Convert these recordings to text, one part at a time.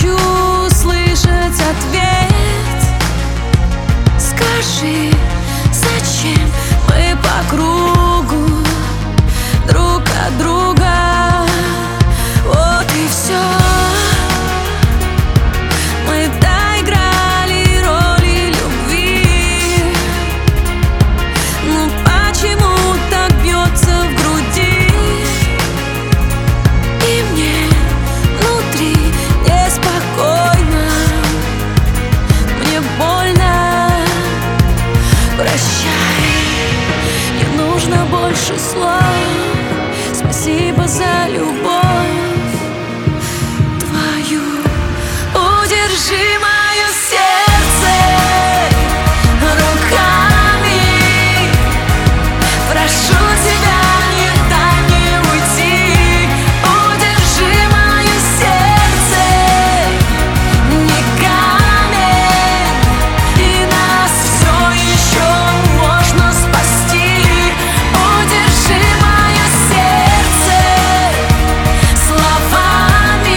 хочу слышать ответ. Скажи, зачем мы по кругу друг от друга? Вот и все. Мы доиграли роли любви. Но почему так бьется в груди? И мне внутри неспокойно, мне больно. Прощай, не нужно больше слов. Спасибо за любовь твою. Удержи мое сердце руками. Прошу тебя, не дай мне уйти. Удержи мое сердце, не камень, и нас все еще можно спасти. Удержи мое сердце словами.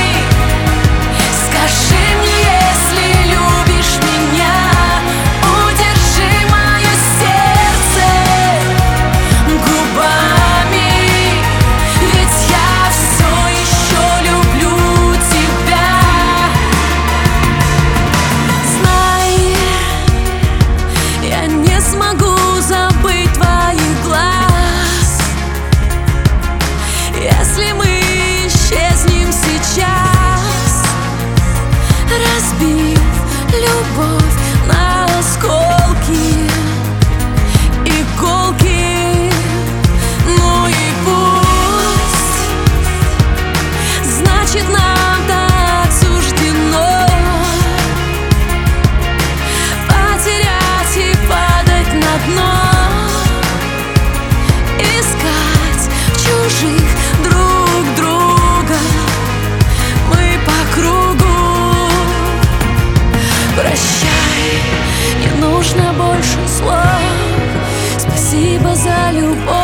Скажи мне, если любишь меня. Удержи мое сердце губами, ведь я все еще люблю тебя. Знай, я не смогу забыть твоих глаз, если мы исчезнем сейчас, разбив любовь на осколки, иголки. Ну и пусть, значит, нам так суждено потерять и падать на дно, искать в чужих друг друга. Мы по кругу. Прощай, не нужно больше слов. Спасибо за любовь.